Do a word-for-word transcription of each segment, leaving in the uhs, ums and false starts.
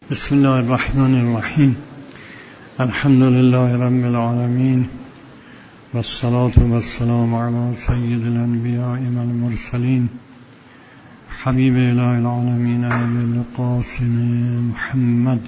بسم الله الرحمن الرحیم. الحمد لله رب العالمین والصلاة والسلام علی سید الانبیاء والمرسلین حبیب اله العالمین ابی القاسم محمد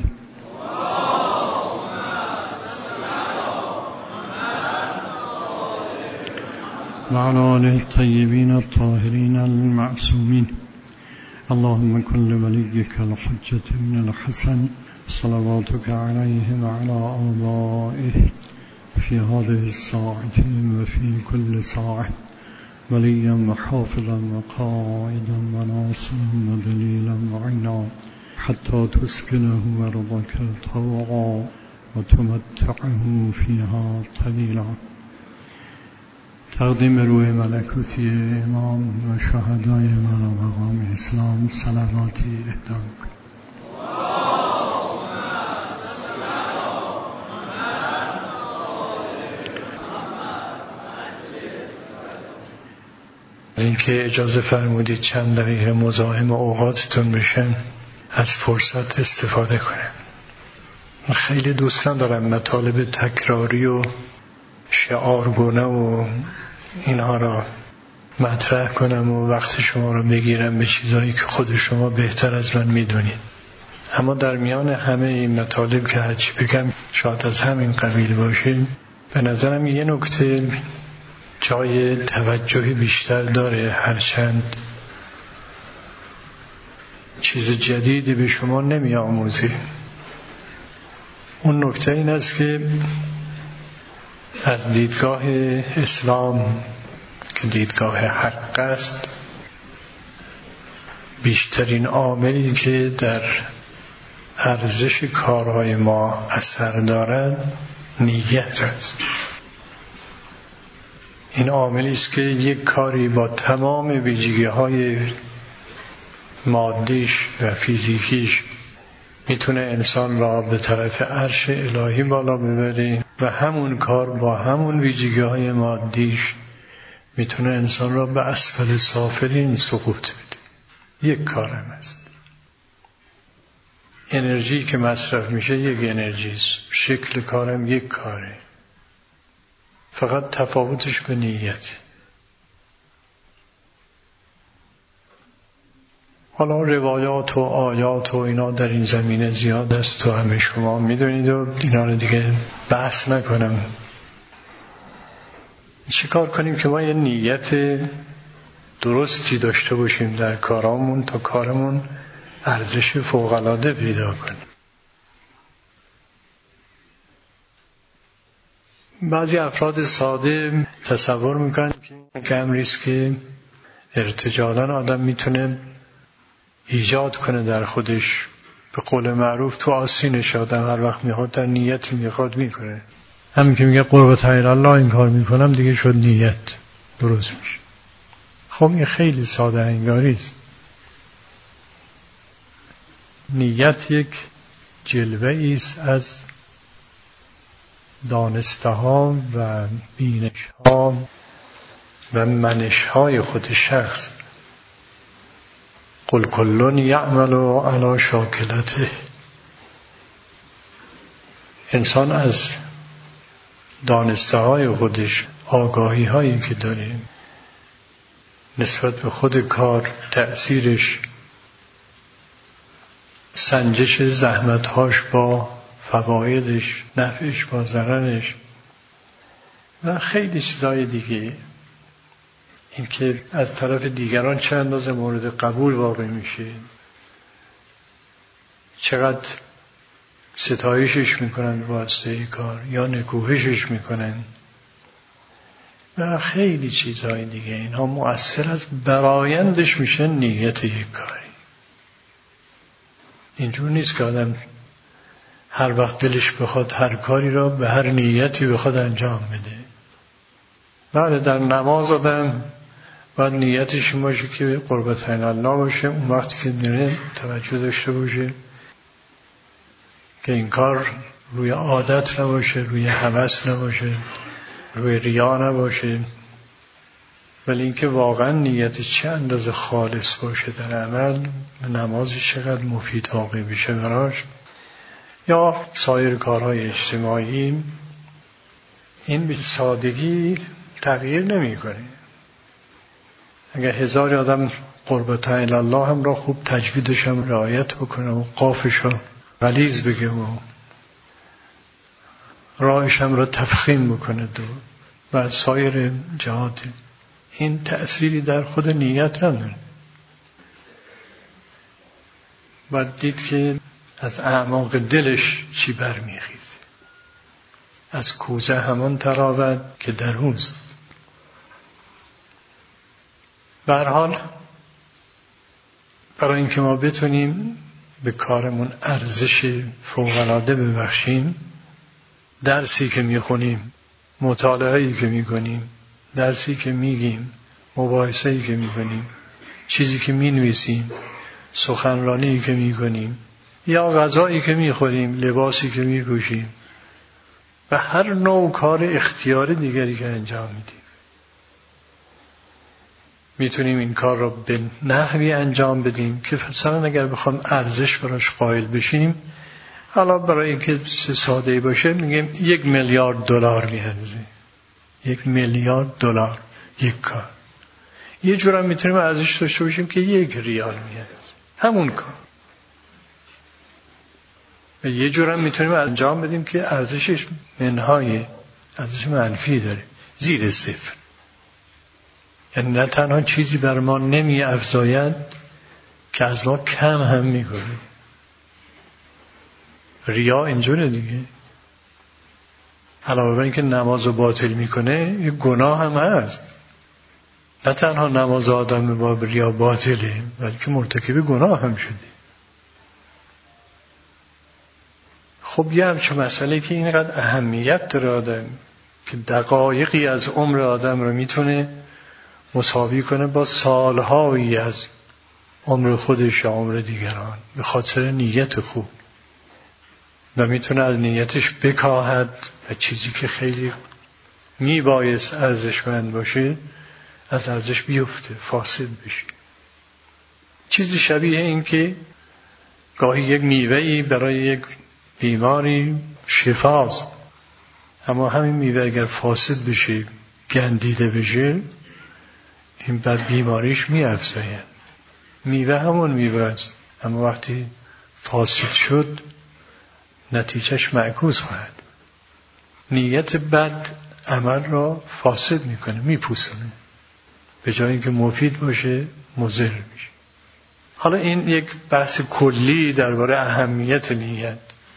و علی آله الطیبین الطاهرین المعصومین. اللهم كل وليك الحجة بن الحسن صلواتك عليه وعلى آبائه في هذه الساعة وفي كل ساعة وليا وحافظا وقائدا وناصرا ودليلا وعينا حتى تسكنه أرضك طوعا وتمتعه فيها طويلا. تقدیم روح ملکوتی امام و شهدای ما را مقام اسلام صلواتی اهدا کنید. اینکه اجازه فرمودید چند دقیقه مزاحم اوقاتتون بشن، از فرصت استفاده کنم. من خیلی دوست ندارم مطالب تکراری و شعارگونه و اینها را مطرح کنم و وقت شما را بگیرم به چیزایی که خود شما بهتر از من میدونید. اما در میان همه این مطالب که هرچی بگم شاید از همین قبیل باشه، به نظرم یه نکته جای توجه بیشتر داره، هرچند چیز جدیدی به شما نمی آموزه. اون نکته این است که از دیدگاه اسلام که دیدگاه حق است، بیشترین عاملی که در ارزش کارهای ما اثر دارد نیت است. این عاملی است که یک کاری با تمام ویژگی‌های مادیش و فیزیکیش میتونه انسان را به طرف عرش الهی بالا ببره و همون کار با همون ویژگی‌های مادیش میتونه انسان را به اسفل سافلین سقوط بده. یک کارم است. انرژی که مصرف میشه یک انرژی است. شکل کارم یک کاره. فقط تفاوتش به نیت. حالا روایات و آیات و اینا در این زمینه زیاد است و همه شما میدونید و اینا رو دیگه بحث نکنم. چه کار کنیم که ما یه نیت درستی داشته باشیم در کارامون تا کارمون ارزش فوق‌العاده پیدا کنیم. بعضی افراد ساده تصور میکنن که امری است که ارتجالاً آدم میتونه ایجاد کنه در خودش. به قول معروف تو آستینش آدم هر وقت میخواد در نیت میخواد میکنه. همین که میگه قربت الله این کار میکنم دیگه شد نیت درست میشه. خب این خیلی ساده انگاری است. نیت یک جلوه است از دانسته ها و بینش ها و منش های خود شخص. قل کل یعمل علی شاکلته. انسان از دانسته های خودش، آگاهی هایی که داره نسبت به خود کار، تأثیرش، سنجش زحمتهاش با فوایدش، نفعش با ضررش و خیلی چیزای دیگه، این که از طرف دیگران چه اندازه مورد قبول واقع میشه، چقدر ستایشش میکنن واسطه کار یا نکوهشش میکنن و خیلی چیزهای دیگه. اینها مؤثر از برآیندش میشه نیت یک کاری. اینجور نیست که آدم هر وقت دلش بخواد هر کاری را به هر نیتی بخواد انجام بده. بله در نماز آدم باید نیتش این باشه که قربت الله باشه. اون وقتی که میره توجه داشته باشه که این کار روی عادت نباشه، روی هوس نباشه، روی ریا نباشه، ولی اینکه واقعا نیت چه اندازه خالص باشه در عمل، نمازش چقدر مفید واقع بشه براش. یا سایر کارهای اجتماعی، این به سادگی تغییر نمی‌کنه. اگر هزار آدم قربتا الی الله هم را خوب تجویدش هم رعایت بکنه و قافش را غلیظ بگه و راهش هم را تفخیم بکنه دو و سایر جهات، این تأثیری در خود نیت نداره. باید دید که از اعماق دلش چی برمیخیزه. از کوزه همان تراود که در اوست. به هر حال برای اینکه ما بتونیم به کارمون ارزش فوق‌العاده ببخشیم، درسی که میخونیم، مطالعه‌ای که میکنیم، درسی که میگیم، مباحثه‌ای که میکنیم، چیزی که مینویسیم، سخنرانی که میکنیم، یا غذایی که میخوریم، لباسی که میپوشیم و هر نوع کار اختیاری دیگری که انجام میدیم، میتونیم این کار را به نحوی انجام بدیم که مثلا اگر بخوام ارزش براش قائل بشیم، حالا برای اینکه ساده باشه میگیم یک میلیارد دلار میارزه، یک میلیارد دلار یک کار. یه جور هم میتونیم ارزش داشته باشیم که یک ریال میارزه همون کار. و یه جور هم میتونیم انجام بدیم که ارزشش منهای ارزش منفی داره، زیر صفر. یعنی نه تنها چیزی بر ما نمی افزاید که از ما کم هم میکنه. ریا اینجوره دیگه. علاوه بر اینکه نماز رو باطل میکنه، یه گناه هم هست. نه تنها نماز آدم با ریا باطله، بلکه مرتکب گناه هم شده. خب یه همچون مسئله که اینقدر اهمیت داره آدم که دقایقی از عمر آدم رو میتونه مساوی کنه با سالهایی از عمر خودش یا عمر دیگران، به خاطر نیت خوب، و میتونه از نیتش بکاهد و چیزی که خیلی میبایست ارزشمند باشه از ارزش بیفته، فاسد بشه. چیزی شبیه این که گاهی یک میوه‌ای برای یک بیماری شفاست، اما همین میوه اگر فاسد بشه، گندیده بشه، این بر بیماریش می‌افزاید. میوه همون میوه است، اما وقتی فاسد شد نتیجهش معکوس خواهد. نیت بد عمل را فاسد میکنه، میپوسونه، به جای اینکه مفید باشه مضر میشه. حالا این یک بحث کلی درباره اهمیت نیت.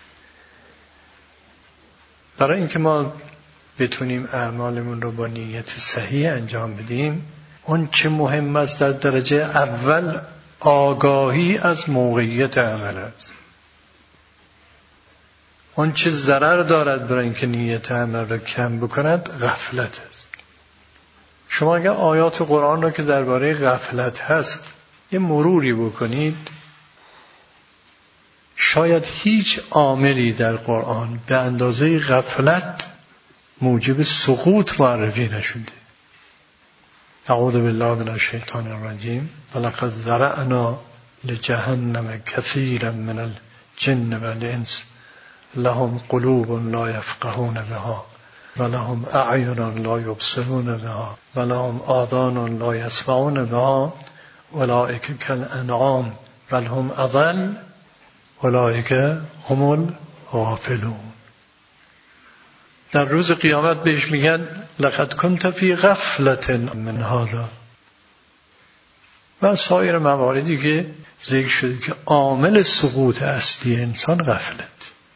برای اینکه ما بتونیم اعمالمون رو با نیت صحیح انجام بدیم، اون چه مهم است در درجه اول آگاهی از موقعیت عمل است. اون چه ضرر دارد برای اینکه نیت عمل را کم بکند غفلت است. شما اگر آیات قرآن را که درباره غفلت هست یه مروری بکنید، شاید هیچ عاملی در قرآن به اندازه غفلت موجب سقوط معرفی نشده. اعوذ بالله من الشیطان الرجیم ولقد ذرأنا لجهنم كثيرا من الجن والانس لهم قلوب لا يفقهون بها ولهم اعین لا یبصرون بها ولهم آذان لا يسمعون بها اولئک کالانعام بل هم اضل اولئک هم الغافلون. در روز قیامت بهش میگن لقد كنت فی غفلة من هذا. و سایر مواردی که ذکر شده که عامل سقوط اصلی انسان غفلت.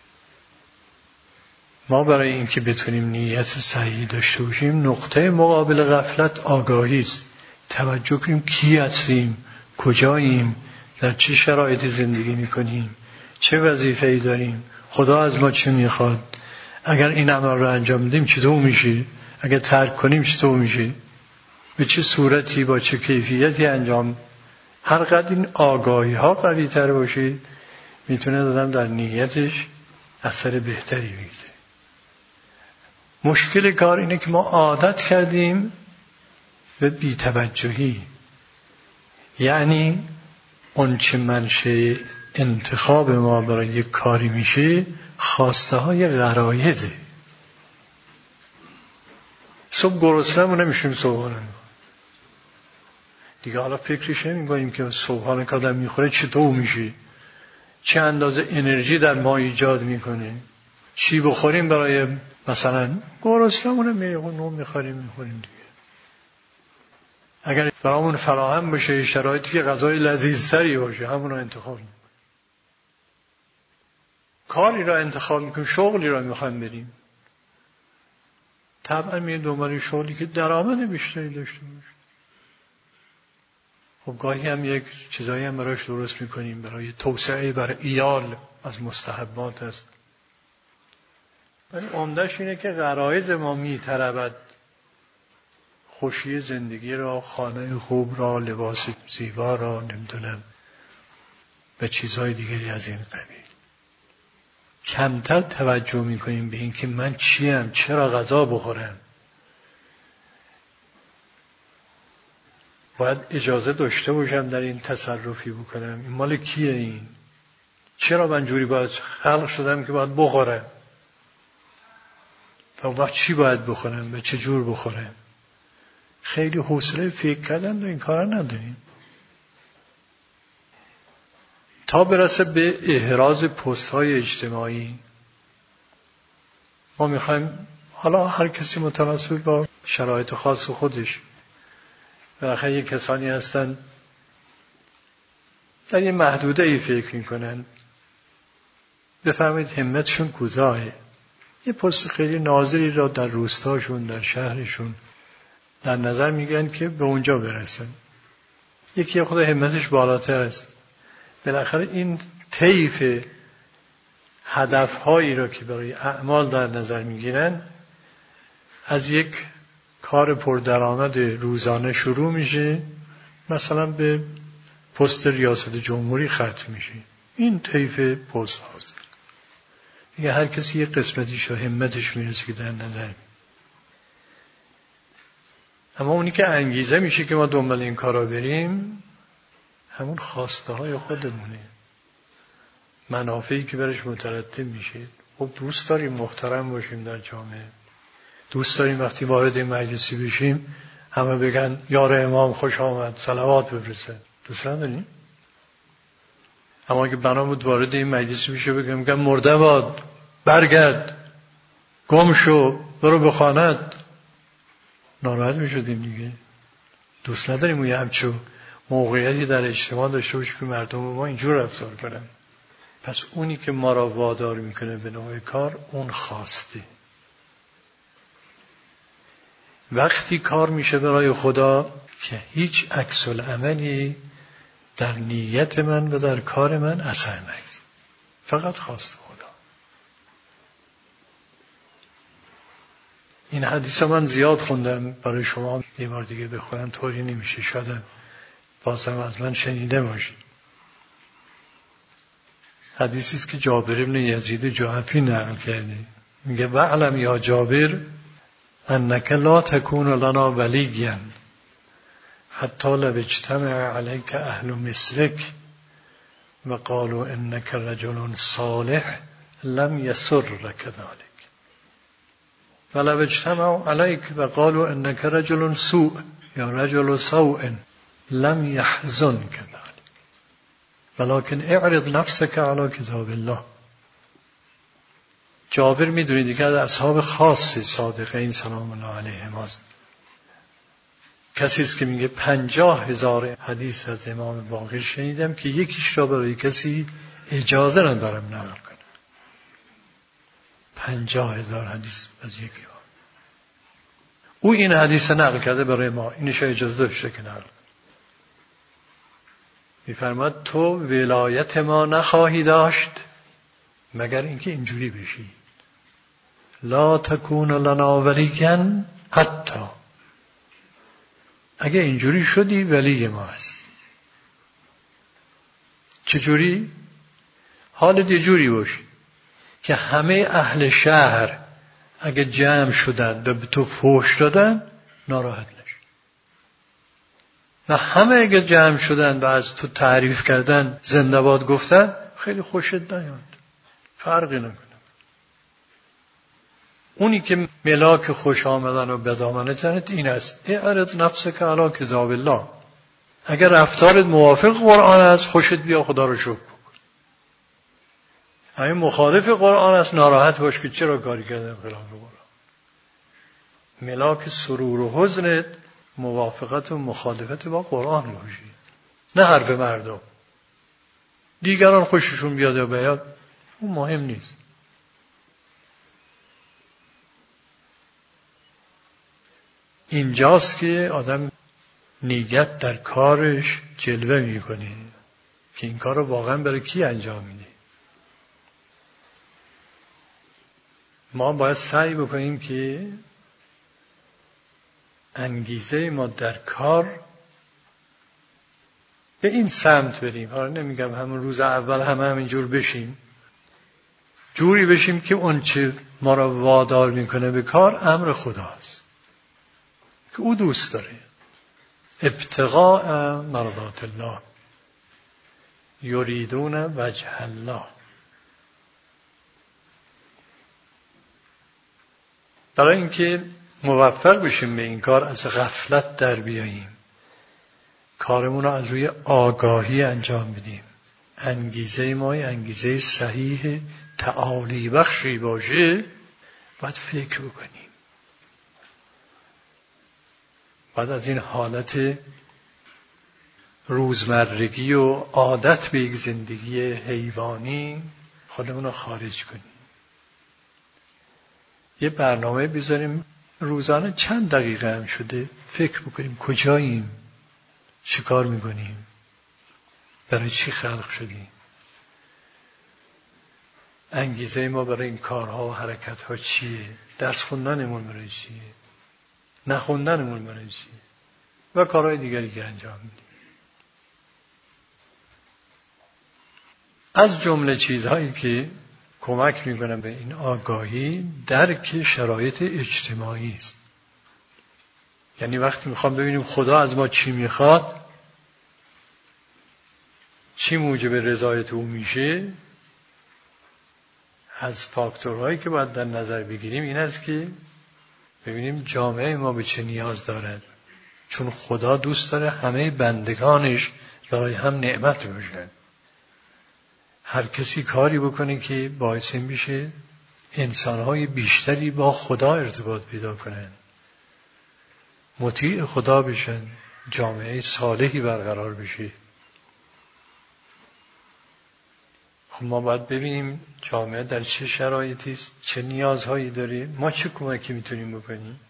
ما برای اینکه بتونیم نیت صحیح داشته باشیم، نقطه مقابل غفلت آگاهی است. توجه کنیم کی هستیم، کجاییم، در چه شرایطی زندگی میکنیم، چه وظیفه‌ای داریم، خدا از ما چه میخواد، اگر این عمل رو انجام بدیم چطور میشه، اگر ترک کنیم چطور میشه، به چه صورتی، با چه کیفیتی انجام. هر قدر این آگاهی ها قوی تر باشه، میتونه دادم در نیتش اثر بهتری بگیره. مشکل کار اینه که ما عادت کردیم به بی‌توجهی، یعنی اون چه منشه انتخاب ما برای یک کاری میشه خواسته های غرایزه. صبح گرسنه‌مون نمیشیم صبحانه دیگه، حالا فکرش نمی‌کنیم که صبحانه که آدم میخوره چطور میشه، چه اندازه انرژی در ما ایجاد میکنه، چی بخوریم برای مثلا گرسنه‌مون میخوریم میخوریم میخوریم دیگه. اگر برامون فراهم بشه شرایطی که غذای لذیذتری باشه همون رو انتخاب میکنیم. کاری را انتخاب میکنیم، شغلی را میخوایم بریم، طبعا میریم دنبال شغلی که درآمد بیشتری داشته باشه. خب گاهی هم یک چیزایی هم براش درست میکنیم برای توسعه بر ایال، از مستحبات است. ولی عمده‌اش اینه که غرایز ما میطلبد خوشی زندگی را، خانه خوب را، لباس زیبا را، نمیدونم و چیزهای دیگری از این قبیل. کمتر توجه میکنیم به این که من چیم، چرا غذا بخورم، باید اجازه داشته باشم در این تصرفی بکنم، این مال کیه، این چرا من جوری باید خلق شدم که باید بخورم و وقت چی باید بخورم و چه جور بخورم. خیلی حوصله فکر کردن این کارا نداریم تا برسه به احراز پست های اجتماعی. ما میخوایم، حالا هر کسی متناسب با شرایط خاص خودش، بالاخره یک کسانی هستن در یه محدوده ای فکر میکنن، بفرمایید همتشون کوتاهه، یه پست خیلی ناظری را در روستاشون، در شهرشون در نظر میگیرن که به اونجا برسن. یکی خود همتش بالاتر است، بالاخره این طیف هدفهایی را که برای اعمال در نظر میگیرن از یک کار پردرآمد روزانه شروع میشه، مثلا به پست ریاست جمهوری ختم میشه. این طیف پست هاست دیگه، هر کسی یک قسمتیش و همتش میرسه که در نظر میگیره. اما اونی که انگیزه میشه که ما دنبال این کارا بریم همون خواسته های خودمونه، منافعی که برش مترتب میشه. خب دوست داریم محترم باشیم در جامعه، دوست داریم وقتی وارد این مجلسی بشیم همه بگن یار امام خوش آمد، صلوات بفرستن، دوست نداریم. اما اگه بنا بود وارد این مجلسی بشه بگم میگن مرده باد، برگرد، گم شو، برو به خانت، ناراحت میشدیم دیگه. دوست نداریم یه همچو موقعیتی در اجتماع داشته باشه که مردم ما اینجور رفتار کنن. پس اونی که ما را وادار میکنه به نوع کار اون خواسته. وقتی کار میشه برای خدا که هیچ عکس العملی در نیت من و در کار من اثر نگذاره، فقط خواست خدا. این حدیث من زیاد خوندم، برای شما یه بار دیگه بخونم طوری نمیشه، شاید بازم از من شنیده باشید. حدیثی است که جابر ابن یزید جحفی نقل کرده، میگه وعلم یا جابر انک لا تکون لنا ولیا حتی لو اجتمع علیک اهل مثلک و قالوا انک رجل صالح لم یسرک ذلک ولو اجتمعوا علیک و قالوا انک رجل سوء یا رجل سوء لم یحزنک ذلک ولكن اعرض نفسك على کتاب الله. جابر میدونید که از اصحاب خاص صادقین سلام الله علیهم است. کسی است که میگه پنجاه هزار حدیث از امام باقر شنیدم که یکیش را برای کسی اجازه ندارم نقل کنم. پنجاه هزار حدیث از یک امام. او این حدیث نقل کرده برای ما، اینش اجازه داشته که نقل. میفرماد تو ولایت ما نخواهی داشت مگر اینکه اینجوری بشی، لا تکون لنا ولیا حتی، اگه اینجوری شدی ولی ما هست. چجوری؟ حالت یه جوری باشی که همه اهل شهر اگه جمع شدن و به تو فحش دادن ناراحت نشی. و همه اگه جمع شدن و از تو تعریف کردن، زنده باد گفتن، خیلی خوشت نیاد، فرقی نکنه. اونی که ملاک خوش آمدن و بدامنتنت این است: اعرض نفسک علی کتاب الله. اگر رفتارت موافق قرآن است، خوشت بیا، خدا رو شکر کن. اگه مخالف قرآن است، ناراحت باش که چرا کاری کردم خلاف قرآن. ملاک سرور و حزنت موافقت و مخالفت با قرآن باشی، نه حرف مردم. دیگران خوششون بیاد یا بیاد اون مهم نیست. اینجاست که آدم نیت در کارش جلوه میکنه که این کار رو واقعا برای کی انجام میده. ما باید سعی بکنیم که انگیزه ما در کار به این سمت بریم. حالا نمیگم همون روز اول همه همینجور بشیم، جوری بشیم که اون چه ما را وادار میکنه به کار امر خداست که او دوست داره. ابتغاء مرضات الله یریدون وجه الله. برای اینکه موفق بشیم به این کار، از غفلت در بیاییم، کارمون رو از روی آگاهی انجام بدیم، انگیزه ما انگیزه صحیح تعالی بخشی باشه، باید فکر بکنیم. بعد از این حالت روزمرگی و عادت به یک زندگی حیوانی خودمون رو خارج کنیم. یه برنامه بذاریم روزانه، چند دقیقه هم شده فکر بکنیم کجاییم، چی کار میکنیم، برای چی خلق شدیم، انگیزه ما برای این کارها و حرکتها چیه، درس خوندنمون برای چیه، نخوندنمون برای چیه و کارهای دیگری که انجام میدیم. از جمله چیزهایی که کمک میکنن به این آگاهی، درک شرایط اجتماعی است. یعنی وقتی میخوام ببینیم خدا از ما چی میخواد، چی موجب رضایت او میشه، از فاکتورهایی که باید در نظر بگیریم این است که ببینیم جامعه ما به چه نیاز دارد. چون خدا دوست داره همه بندگانش برای هم نعمت باشن. هر کسی کاری بکنه که باعث میشه انسانهای بیشتری با خدا ارتباط پیدا کنن، مطیع خدا بشن، جامعه صالحی برقرار بشه. خب ما باید ببینیم جامعه در چه شرایطی است، چه نیازهایی داره، ما چه کمکی میتونیم بکنیم.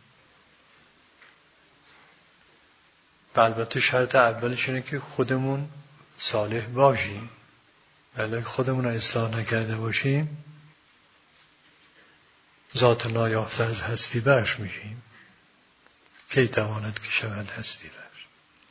و البته شرط اولش اینه که خودمون صالح باشیم. ولی خودمون رو اصلاح نکرده باشیم، ذات نایافته از هستی بخش میشیم. کی تواند که شود هستی بخش.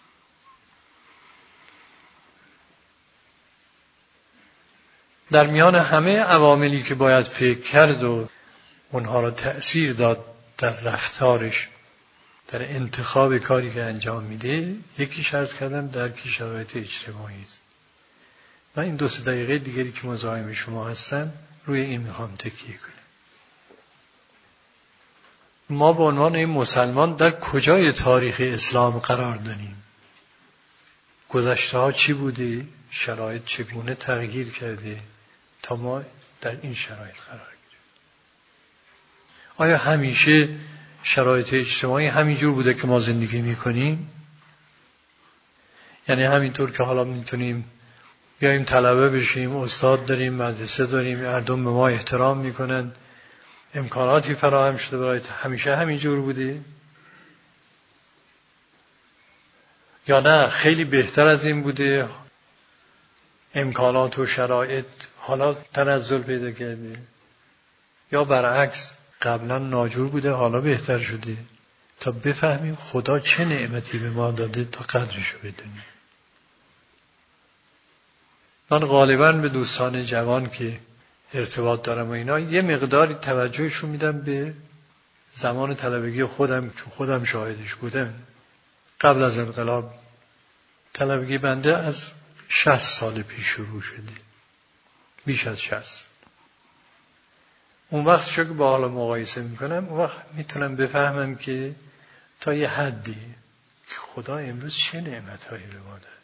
در میان همه عواملی که باید فکر کرد و اونها را تأثیر داد در رفتارش، در انتخاب کاری که انجام میده، یکی شرط کردم درک شرایط اجتماعی است. من این دو سه دقیقه دیگری که مزاحم شما هستم روی این میخوام تکیه کنم. ما به عنوان این مسلمان در کجای تاریخ اسلام قرار داریم؟ گذشته ها چی بوده؟ شرایط چگونه تغییر کرده تا ما در این شرایط قرار گیریم؟ آیا همیشه شرایط اجتماعی همینجور بوده که ما زندگی میکنیم؟ یعنی همینطور که حالا میتونیم بیاییم طلبه بشیم، استاد داریم، مدرسه داریم، مردم به ما احترام میکنن، امکاناتی فراهم شده برای همیشه همینجور بوده؟ یا نه خیلی بهتر از این بوده، امکانات و شرایط حالا تنزل پیدا کرده؟ یا برعکس قبلا ناجور بوده حالا بهتر شده؟ تا بفهمیم خدا چه نعمتی به ما داده تا قدرشو بدونیم. من غالباً به دوستان جوان که ارتباط دارم و اینا یه مقداری توجهشون میدم به زمان طلبگی خودم، چون خودم شاهدش بودم. قبل از انقلاب طلبگی بنده از شصت سال پیش شروع شده، بیش از شصت. اون وقت چون که با حالا مقایسه میکنم، اون وقت میتونم بفهمم که تا یه حدی که خدا امروز چه نعمتهایی به ما داد.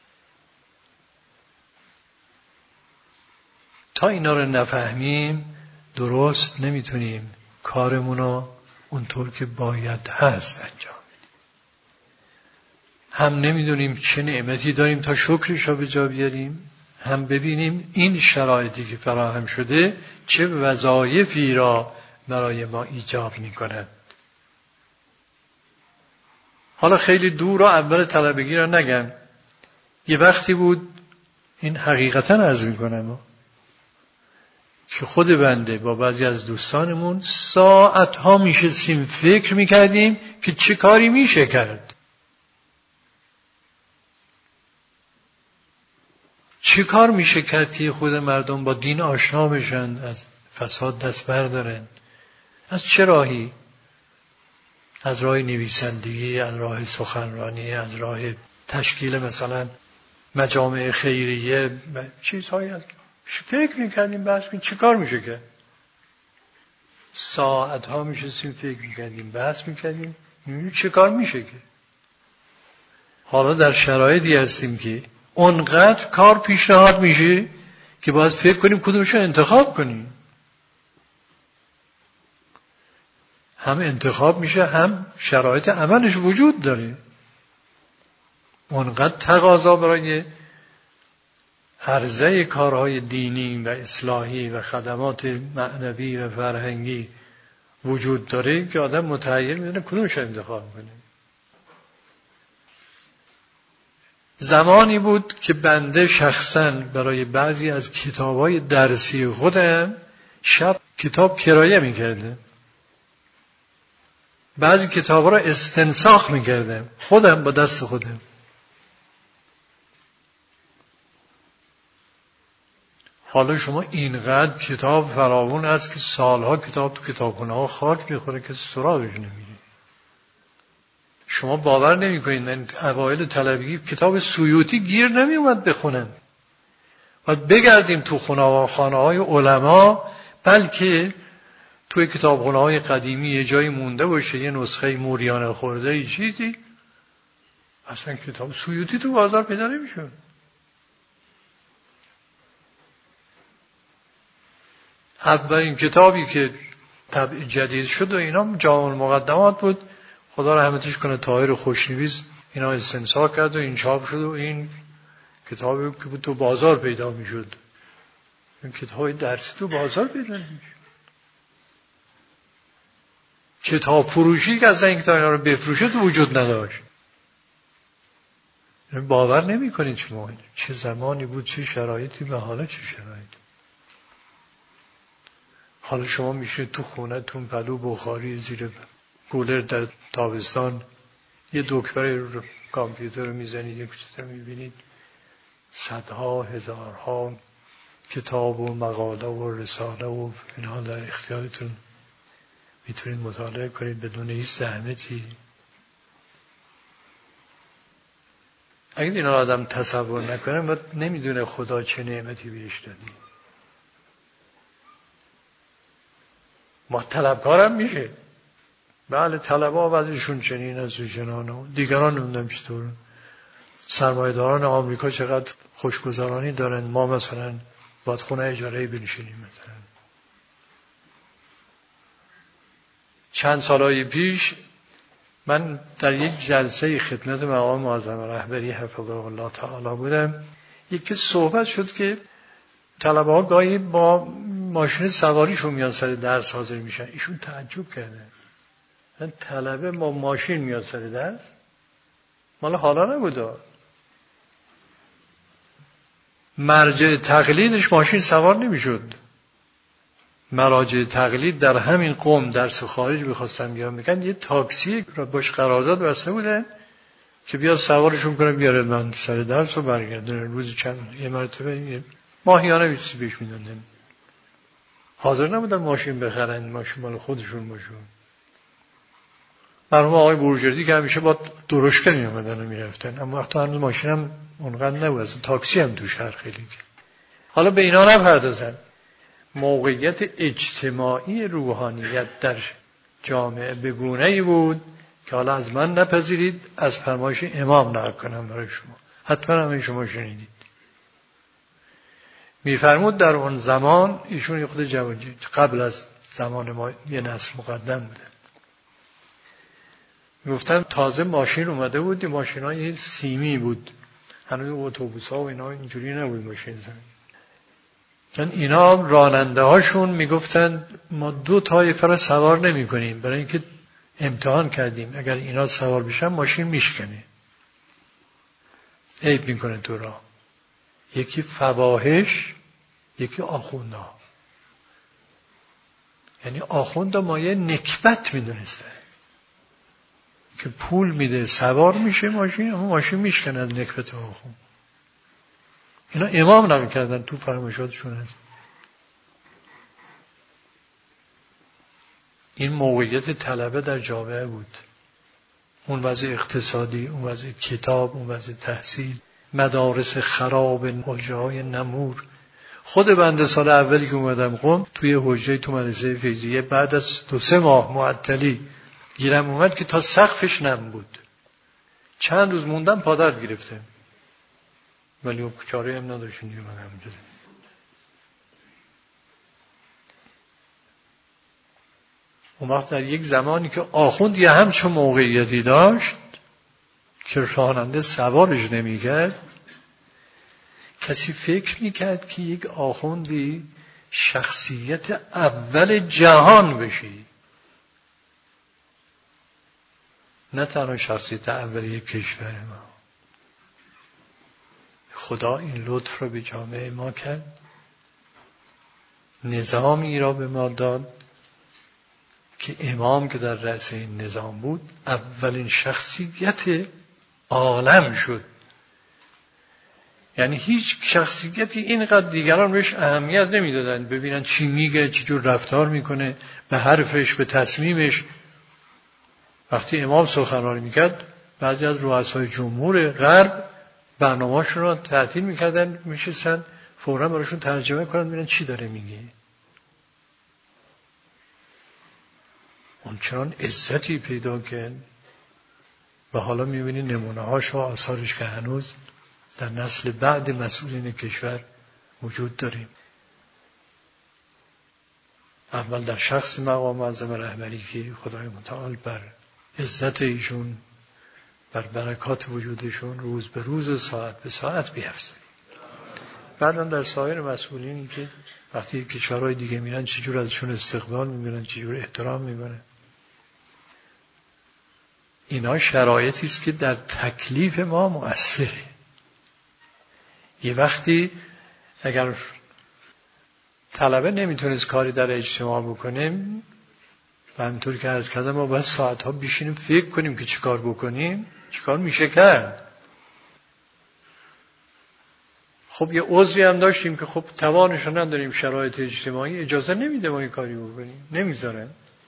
تا اینا رو نفهمیم درست نمیتونیم کارمون رو اونطور که باید هست انجام بدیم. هم نمیدونیم چه نعمتی داریم تا شکرش رو به جا بیاریم، هم ببینیم این شرایطی که فراهم شده چه وظایفی را برای ما ایجاب میکند. حالا خیلی دور و اول طلبگی را نگم، یه وقتی بود، این حقیقتا عرض میکنم، که خود بنده با بعضی از دوستانمون ساعت ها میشستیم فکر میکردیم که چه کاری میشه کرد، چه کار میشه کرد که خود مردم با دین آشنا بشن، از فساد دست بردارن. از چه راهی؟ از راه نویسندگی، از راه سخنرانی، از راه تشکیل مثلا مجامع خیریه، چیزهایی. از فکر میکردیم بحث کنیم چه کار میشه کرد. ساعت ها میشستیم فکر میکردیم، بحث میکردیم چه کار میشه کرد. حالا در شرایطی هستیم که اونقدر کار پیشنهاد میشه که باید فکر کنیم کدومشو انتخاب کنیم. هم انتخاب میشه، هم شرایط عملش وجود داره. اونقدر تقاضا برای عرضه کارهای دینی و اصلاحی و خدمات معنوی و فرهنگی وجود داره که آدم متحیر میدونه کدومش انتخاب کنه. زمانی بود که بنده شخصا برای بعضی از کتابای درسی خودم شب کتاب کرایه میکردم، بعضی کتابا را استنساخ میکردم خودم با دست خودم. حالا شما اینقدر کتاب فراوون هست که سالها کتاب تو کتابخونه ها خاک میخوره که سراغش نمیره. شما باور نمیکنید من اوایل طلبگی کتاب سیوطی گیر نمی اومد بخونم، باید بگردیم تو خانه های علما، بلکه توی کتابخونه های قدیمی یه جایی مونده باشه یه نسخه موریانه خورده ای چیزی، اصلا کتاب سیوطی تو بازار پیدا نمیشه. اولین کتابی که طبع جدید شد و اینا جامع المقدمات بود، خدا رحمتش کنه طاهر خوشنویس اینا استنساخ کرد و این چاپ شد و این کتابی که بود تو بازار پیدا میشد. این کتاب درسی تو بازار پیدا نمیشد. کتاب فروشی که از این کتاب اینا رو بفروشه تو وجود نداشت. باور نمی کنید شما چه زمانی بود، چه شرایطی و حالا چه شرایطی. حالا شما میشه تو خونه تون پلو بخاری زیر کولر در تابستان یه دکمه کامپیوتر رو میزنید یک چیز رو میبینید صدها هزارها کتاب و مقاله و رساله و اینها در اختیارتون، میتونید مطالعه کنید بدون هیچ زحمتی. اگه اینا آدم تصور نکنه و نمیدونه خدا چه نعمتی بهش داده. ما طلبکارم میشه، بله طلبها بعضیشون چنین از چنان و دیگران نمیدونم چطور. سرمایه‌داران آمریکا چقدر خوشگذرانی دارن، ما مثلا باید خونه اجاره بنشینیم. مثلا چند سالهای پیش من در یک جلسه خدمت مقام معظم رهبری حفظه الله تعالی بودم، یکی صحبت شد که طلبه ها گاهی با ماشین سواریشون میان سر درس حاضر میشن. ایشون تعجب کردن، طلبه با ماشین میاد سر درس؟ مال حالا نبوده. مرجع تقلیدش ماشین سوار نمیشد. مراجع تقلید در همین قوم درس خارج میخواستن بیان میگن یه تاکسی را باش قرارداد بسته بودن که بیاد سوارشون کنه بیاره من سر درس و برگردونه. روزی چند یه مرتبه ماهیانه بیستی بهش میدادن. حاضر نبودن ماشین بخرن، ماشین مال خودشون باشه. مرحوم آقای بروجردی که همیشه با درشکه می اومدن و میرفتن، اما وقتا هنوز ماشینم اونقدر نبود، تاکسی هم تو شهر خیلی. حالا به اینا نپردازن. موقعیت اجتماعی روحانیت در جامعه به گونه‌ای بود که حالا از من نپذیرید، از فرمایش امام نقل کنم برای شما، حتما همه شما شنیدید. میفرمود در اون زمان، ایشون خود جوانی قبل از زمان ما یه نسل مقدم بوده، گفتن تازه ماشین اومده بود، ماشینای سیمی بود، هنوز اتوبوس‌ها و اینا اینجوری نبود ماشین زمین. چون اینا راننده هاشون میگفتن ما دو طایفه را سوار نمی کنیم، برای اینکه امتحان کردیم اگر اینا سوار بشن ماشین میشکنه، عیب میکنه تو راه. یکی فواحش، یکی آخوندا. یعنی آخوندا مایه نکبت میدونسته که پول میده سوار میشه ماشین، اما ماشین میشکنه از نکبت آخوند. اینا امام نقل کردن تو فرمایشاتشون هست. این موقعیت طلبه در جامعه بود، اون وضع اقتصادی، اون وضع کتاب، اون وضع تحصیل، مدارس خراب، حجره‌های نمور. خود بنده سال اولی که اومدم قم توی حجره تو مدرسه فیضیه، بعد از دو سه ماه معطلی گیرم اومد که تا سقفش نم بود. چند روز موندم پادر گرفته، ولی چاره هم نداشتیم دیگه. من همینجوری اون وقت در یک زمانی که آخوند یه همچون موقعیتی داشت که راننده سوارش نمی‌کرد، کسی فکر می‌کرد که یک آخوندی شخصیت اول جهان بشی، نه تنها شخصیت اول یک کشور ما. خدا این لطف را به جامعه ما کرد، نظامی را به ما داد که امام که در رأس این نظام بود اولین شخصیت عالم شد. یعنی هیچ شخصیتی اینقدر دیگران بهش اهمیت نمیدادن، ببینن چی میگه، چی جور رفتار میکنه، به حرفش، به تصمیمش. وقتی امام سخنرانی میکرد، بعضی از رؤسای جمهور غرب برنامه‌شون رو تعطیل میکردن، میشستن فوراً براشون ترجمه کنن ببینن چی داره میگه. اون چنان عزتی پیدا کرد و حالا میبینی نمونه هاش و آثارش که هنوز در نسل بعد مسئولین کشور وجود داریم. اول در شخص مقام معظم رهبری که خدای متعال بر عزت ایشون، بر برکات وجودشون روز به روز و ساعت به ساعت بیفزاید. بعدم در سایر مسئولینی که وقتی کشورهای دیگه میرن چجور ازشون استقبال میکنن، چجور احترام میکنن. اینا شرایطی است که در تکلیف ما مؤثره. یه وقتی اگر طلبه نمیتونست کاری در اجتماع بکنه، و همینطور که عرض کردم ما باید ساعتها بشینیم فکر کنیم که چیکار بکنیم، چیکار میشه کرد. خب یه عذری هم داشتیم که خب توانش نداریم، شرایط اجتماعی اجازه نمیده ما این کاری بکنیم، نمیذارن.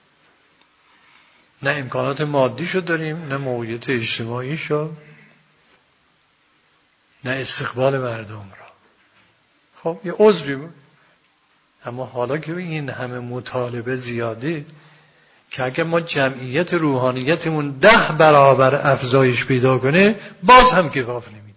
نه امکانات مادیشو داریم، نه موقعیت اجتماعیشو، نه استقبال مردم را. خب یه عذری بود. اما حالا که این همه مطالبه زیاده که اگر ما جمعیت روحانیتمون ده برابر افزایش پیدا کنه باز هم کفاف نمیده.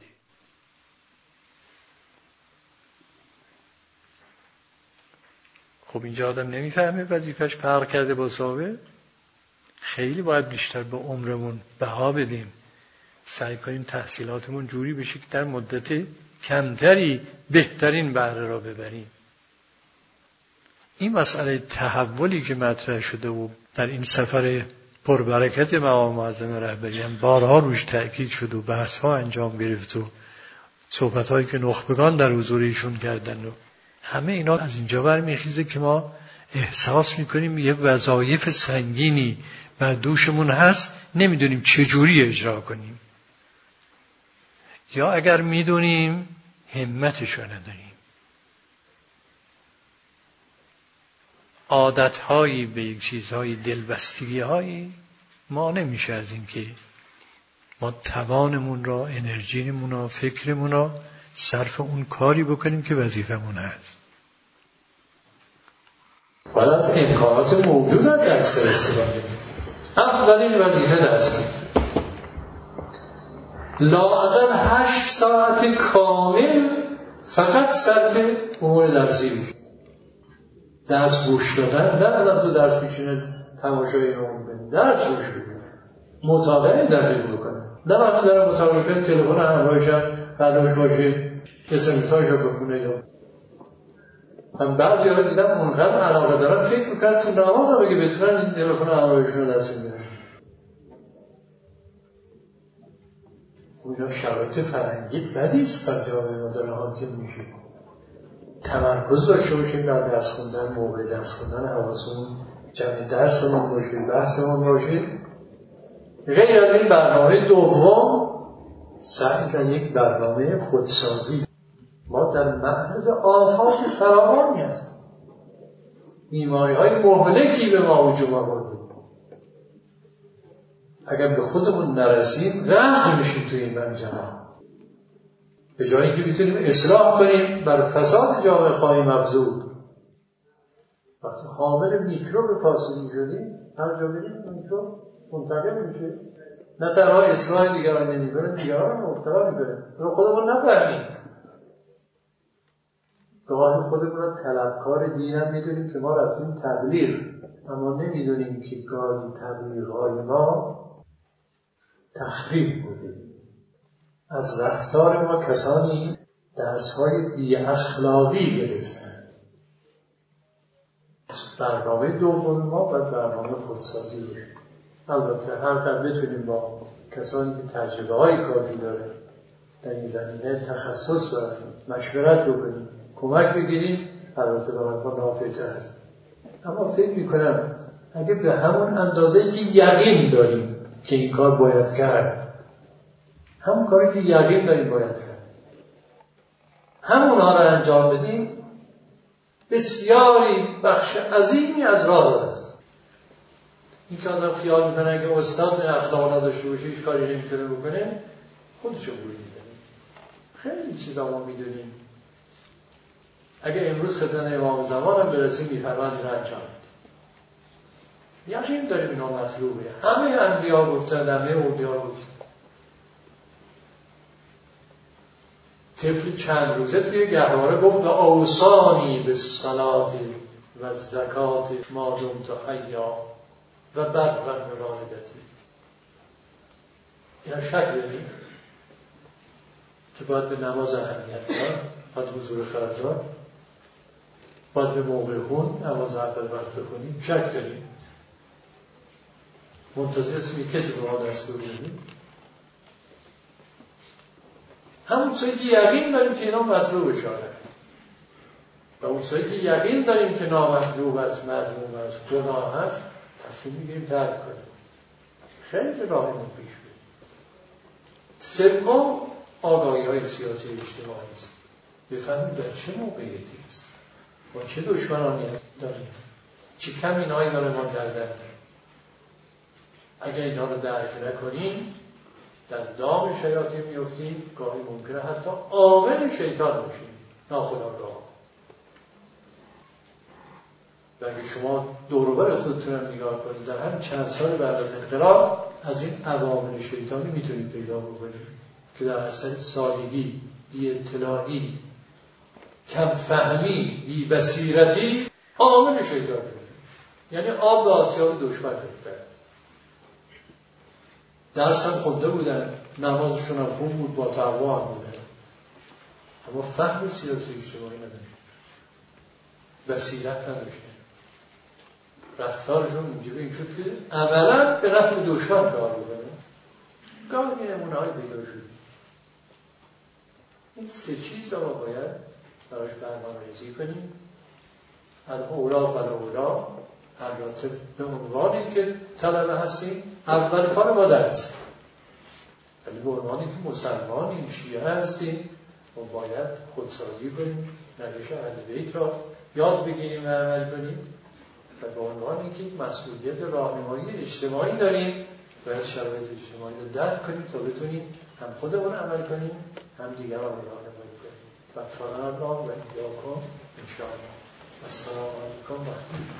خب اینجا آدم نمیفهمه وظیفش فرق کرده با سابق. خیلی باید بیشتر به عمرمون بها بدیم، سعی کنیم تحصیلاتمون جوری بشه که در مدت کمتری بهترین بهره را ببریم. این مسئله تحولی که مطرح شده و در این سفر پربرکت مقام معظم رهبری هم بارها روش تأکید شد و بحث‌ها انجام گرفت و صحبت‌هایی که نخبگان در حضور ایشون کردن و همه اینا از اینجا برمیخیزه که ما احساس میکنیم یه وظایف سنگینی بر دوشمون هست، نمیدونیم چجوری اجرا کنیم، یا اگر میدونیم همتشو نداریم. عادتهایی به یک چیزهایی، دلبستگیهایی ما نمیشه از این که ما توانمون را، انرژیمون را، فکرمون را صرف اون کاری بکنیم که وظیفمون هست. باید از امکانات موجود در درس استفاده کنیم. اولین وظیفه درس لااقل هشت ساعت کامل فقط صرف امور درسی بشه. درس گوش دادن، نه الان تو درس میشینه تماشای نمون کنی، درس گوش بکنی، مطالعه دقیق بکنه، نه وقتی داره مطالعه کنه تلفن همراهشم بعدش باشه اسمساژ رو بخونه. یا من بعضی ها دیدم اونقدر علاقه دارن فکر میکنن تو نماز هم بگه بتونن این تلفن همراهشون رو دست میگیرن. اینا شرایط فرهنگی بدیست بر جامعه ما داره حاکم میشه. تمرکز داشته باشیم در درس خوندن، موقع درس خوندن حواسمون جمع درسمون باشه، بحثمون باشه. غیر از این برنامه دوم سعی در یک برنامه خودسازی. ما در معرض آفات فراوانی هستیم. بیماری های مهلکی به ما هجوم آورده. اگر به خودمون نرسیم غرق میشیم توی این منجمه. به جایی که بتونیم اصلاح کنیم بر فساد جامعه خواهیم افزود. وقتی حامل میکروب فاسدی شدیم هر جا بریم میکروب منتقل میشه. نه تنها اصلاح دیگران نمیکنه، دیگران رو مبتلا میکنه. رو خودمون نفهمیم. گاهی خودمون رو طلبکار دینم میدونیم که ما رفتیم تبلیغ، اما نمیدونیم که گاهی تبلیغ‌های ما تخریب بوده. از رفتار ما کسانی درس‌های بی اخلاقی گرفتن. برنامه دوم ما باید برنامه خودسازی باشه. البته هر قدر بتونیم با کسانی که تجربه های کافی داره در این زمینه تخصص دارن مشورت بکنیم، کمک بگیریم، البته برای ما نافع‌تر هست. اما فکر میکنم اگه به همون اندازه‌ای که یقین داریم که این کار باید کرد، همون کاری که یقین داریم باید کرد، همونها رو انجام بدیم، بسیاری بخش عظیمی از راه دارد. این که آدم خیال میکنه اگه استاد اخلاق نداشته باشه هیچ کاری نمیتونه بکنه، خودشو گول میزنه. خیلی چیزا ما میدونیم. اگه امروز خدمت امام زمان هم برسیم میفرماند این رو انجام بید. یقین داریم اینا مطلوبه. همه انبیا گفتن، همه اولیا گفتن. طفل چند روزه توی گهواره گفت و اوصانی بالصلاة و الزکات ما دمت حیا و برا بوالدتی. اینا شک داریم که باید به نماز اهمیت داد، باید حضور خلق داد، باید به موقع خون نماز اول وقت بخونیم. شک داریم. منتظر هستیم کسی به ما دستور بده. همون سایی که یقین داریم که اینا مطلوب شاره است و اون سایی که یقین داریم که نامطلوب است، مذموم است، گناه است، تصمیم میگیریم ترک کنیم. خیلی راهمون پیش بریم. سوم آگاهی های سیاسی اجتماعی است. بفهمیم در چه موقعیتی است، با چه دشمنانی داریم، چه کمینهایی داره ما کردن. اگر اینا رو درک نکنیم در دام شیاطین میفتیم، گاهی ممکنه حتی عامل شیطان باشیم ناخودآگاه. و اگه شما دور و بر خودتون هم نگاه کنید در همین چند سال بعد از انقلاب از این عوامل شیطانی میتونید پیدا بکنید که در اثر سادگی، بی اطلاعی، کم فهمی، بی بصیرتی عامل شیطان شده. یعنی آب به آسیاب دشمن ریخته. درس هم خونده بودن، نمازشون هم خوب بود، با تقوا هم بودن، اما فهم سیاسی اجتماعی نداشت، بصیرت نداشت. رفتارشون اینجوری این شد که عملا به نفع دشمن کار بکنه. گاهی نمونه های پیدا شد. این سه چیز رو باید براش برنامه ریزی کنیم. الاولا فالاولا، البته به عنوانی که طلبه هستیم اول کار ما درست، ولی به عنوانی که مسلمانیم، شیعه هستیم و باید خودسازی کنیم، نگش اهل بیت را یاد بگیریم و عمل کنیم و به عنوانی که مسئولیت راهنمایی اجتماعی داریم باید شرایط اجتماعی رو درک کنیم تا بتونیم هم خودمون عمل کنیم هم دیگران رو راهنمایی کنیم. و فرمان الله و ایاکم ان شاء الله. السلام علیکم و رحمت الله.